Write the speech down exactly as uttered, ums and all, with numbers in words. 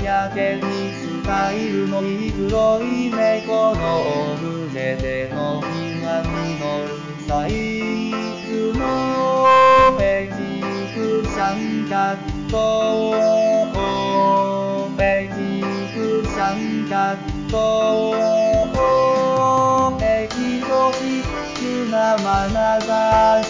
やけにスタイルのいい黒い猫のオブジェでの苦みのるサイズのページ行く三角とページ行く三角とエキゾチックな眼差し